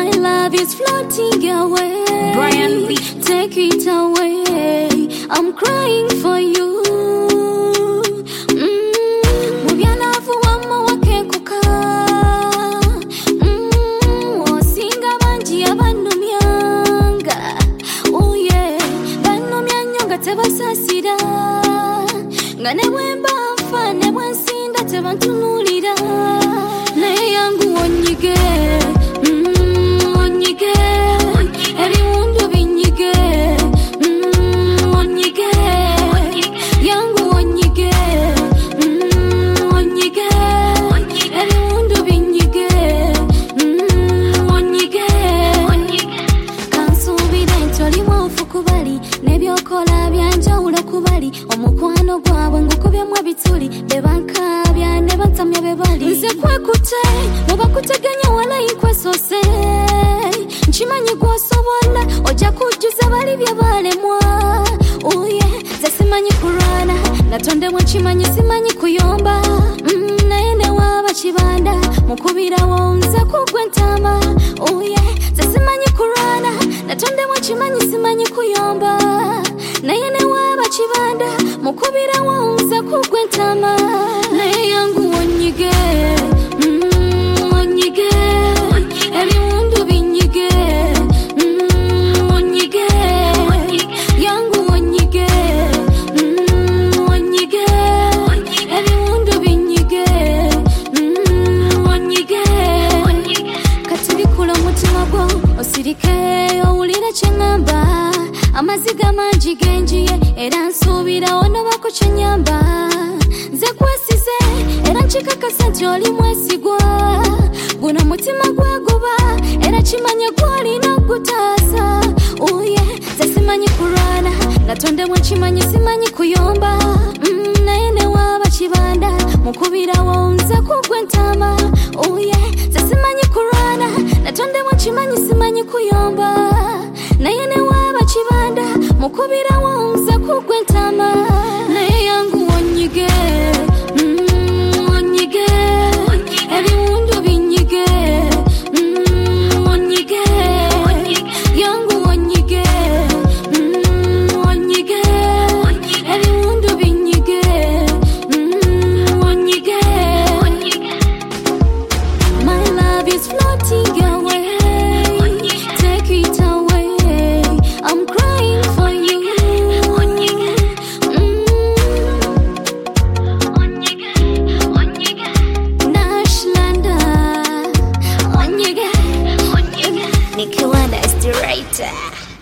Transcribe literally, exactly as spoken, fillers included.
My love is floating away. Brian B. Take it away. I'm crying for you. Mm, mubyalavu wamma wakekuka. Mm, osinga banji abanumyanga. Oh yeah, banumya nnyo nga tebasasira. Nga ne bwemba nfa ne bwensinda tebantunulira. Naye yangu onyige. Mm, onyige. Ebiwundu binyige. Mm, onyige. Yangu onyige. Mm, onyige. Ebiwundu binyige. Mm, onyige. Kansuubire nti oli mwofu kubali n'ebyokola byanjawulo kubali omukwano gwabwe ngukubyemu ebituli bebankaabya ne bantamya be bali nze kwekute mubakuteganya walayi nkwesoose nkimanyi gwosobola ojja kujjuza bali bye balemwa uye nze simanyi kulwana natondebwa nkimanyi simanyi kuyomba mm, naye ne waaba kibanda mukubirawo nze kugwe ntama uye nze simanyi kulwana natondebwa nkimanyi simanyi kuyomba naye ne waaba kibanda mukubirawo nze kugwe ntama naye yangu onyige. Mm, onyige. Ebiwundu binyige. Mm, onyige. Yangu onyige. Mm, onyige. Ebiwundu binyige. Mm, onyige. Kati bikula omutima gwo osirike owulire kye ŋŋamba amaziga mangi genjiye era nsuubira onobako kye nnyamba nze kwesize era nkikakasa nti oli mwesigwa guno omutima gwagoba era kimanye gw'olina okutaasa uye nze simanyi kulwana natondebwa nkimanyi simanyi kuyomba mm, naye ne waaba kibanda mukubirawo nze kugwe ntama uye nze simanyi kulwana natondebwa nkimanyi simanyi kuyomba naye ne waaba kibanda mukubirawo nze kugwe ntama naye yangu onyige. Mm, onyige. Ebiwundu binyige. Mm, onyige. Yangu onyige. Mm, onyige. Ebiwundu binyige. Mm, onyige. My love is floating away. Take it away. I'm crying for you. Nashlanda. Onyige. Nikiwanda is the writer.